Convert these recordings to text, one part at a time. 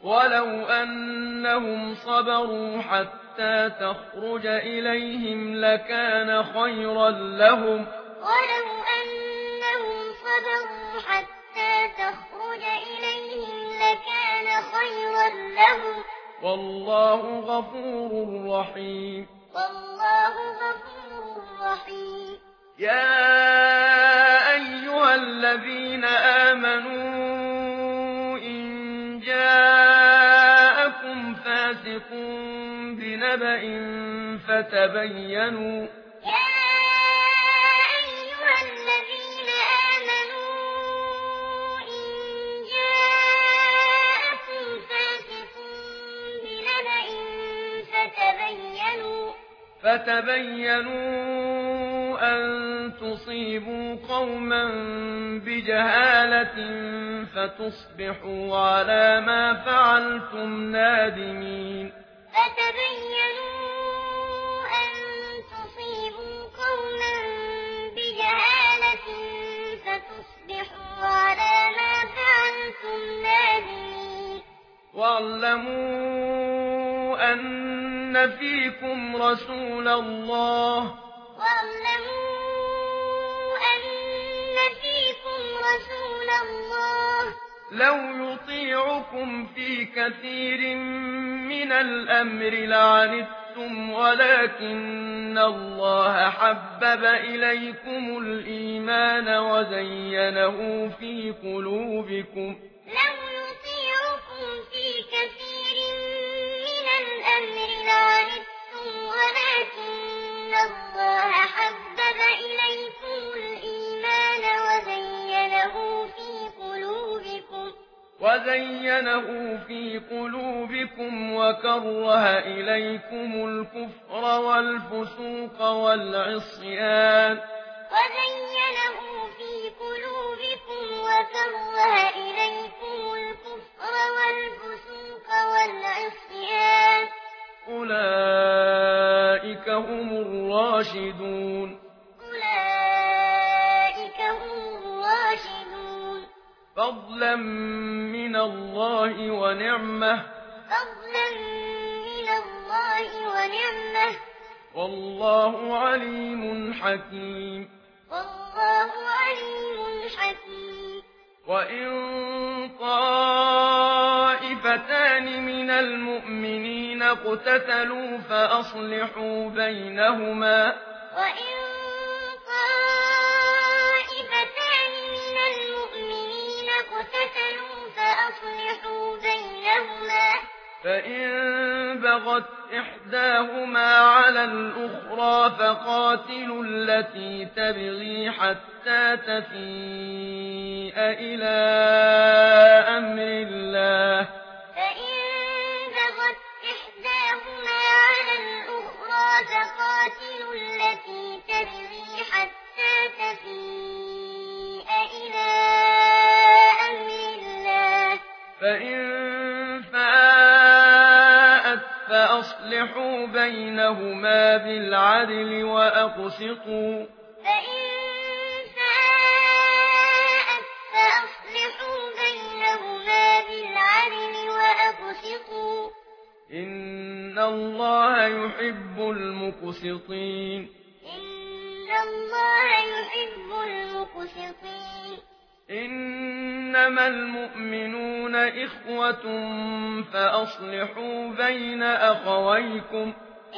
ولو أنهم صبروا حتى تخرج إليهم لكان خيرا لهم ولو أنهم صبروا حتى تخرج إليهم لكان خيرا لهم والله غفور رحيم والله غفور رحيم يا أيها الذين آمنوا إن جاءكم فاسق بنبأ فتبينوا أن تصيبوا قوما بجهالة فتصبحوا على ما فعلتم نادمين واعلموا أن فيكم رسول الله لو يطيعكم في كثير من الأمر لعنتم ولكن الله حبب إليكم الإيمان وزينه في قلوبكم وكره إليكم الكفر والفسوق والعصيان أولئك هم الراشدون فضلا من الله ونعمة والله عليم حكيم وإن طائفتان من المؤمنين اقتتلوا فأصلحوا بينهما فإن بغت إحداهما على الأخرى فقاتلوا التي تبغي حتى تفيء إلى أمر الله فإن فاءت فأصلحوا بينهما بالعدل وأقسطوا إن الله يحب المقسطين إنما المؤمنون إخوة فأصلحوا بين أخويكم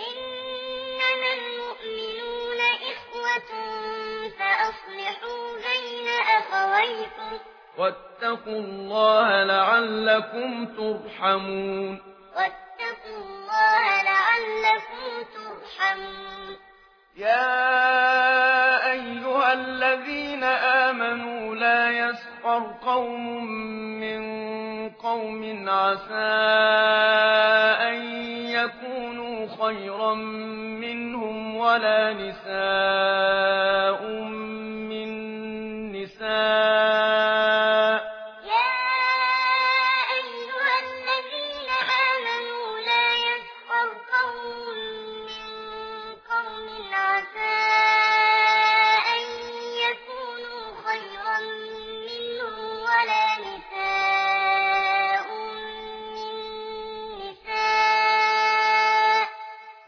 واتقوا الله لعلكم ترحمون يا أيها الذين آمنوا لا يسخر قوم من قوم عسى أن يكونوا خيرا منهم ولا نساء من نساء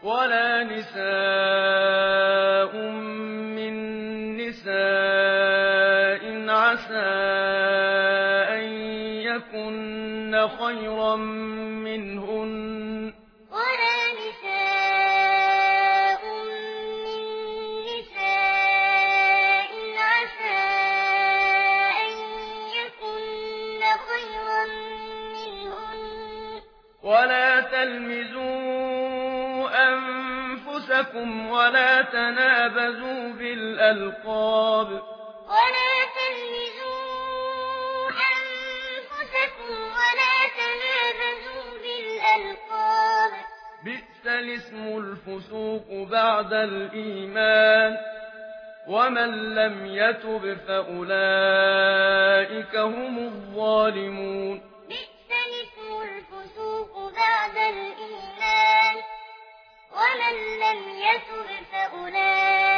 ولا نساء من نساء عسى أن يكن خيرا منهن ولا نساء من نساء عسى أن يكن خيرا منهن ولا تلمزوا أنفسكم ولا تنابزوا بالألقاب ولا تلمزوا أنفسكم ولا تنابزوا بالألقاب بئس الاسم الفسوق بعد الإيمان ومن لم يتب فأولئك هم الظالمون بئس الاسم الفسوق بعد الإيمان ومن لم يتب فأولئك